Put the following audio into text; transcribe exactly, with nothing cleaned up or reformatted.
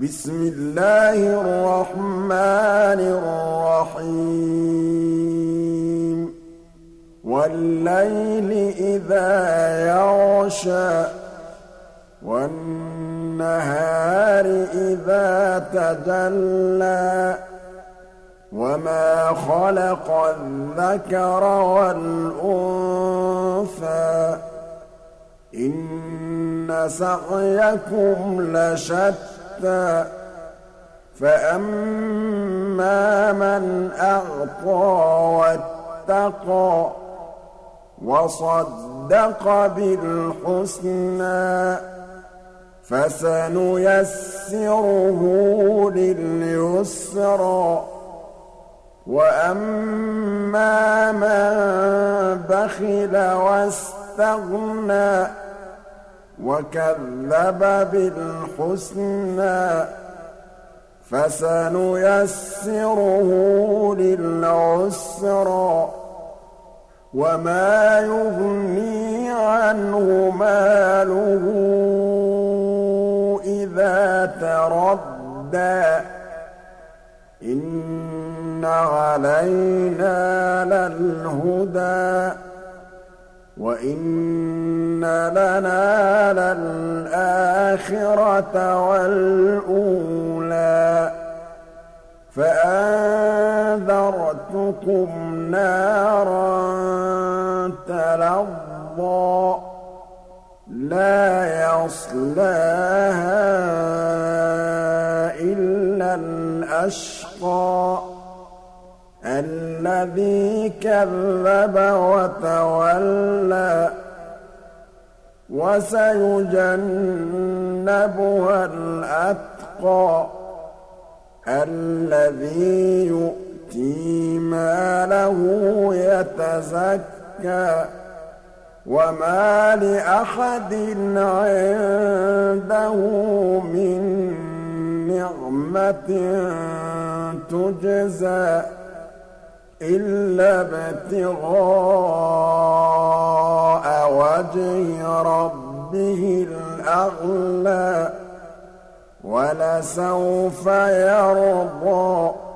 بسم الله الرحمن الرحيم والليل إذا يغشى والنهار إذا تجلى وما خلق الذكر والأنثى إن سعيكم لشتى فأما من أعطى واتقى وصدق بالحسنى فسنيسره لليسرى وأما من بخل واستغنى وكذب بالحسنى فسنيسره للعسرى وما يغني عنه ماله إذا تردى إن علينا للهدى وإن لنا للآخرة والأولى فأنذرتكم نارا تلظى لا يصلاها إلا الأشقى الذي كذب وتولى وسيجنبها الأتقى الذي يؤتي ماله يتزكى وما لأحد عنده من نعمة تجزى إلا ابتغاء وجه ربه الأعلى ولسوف يرضى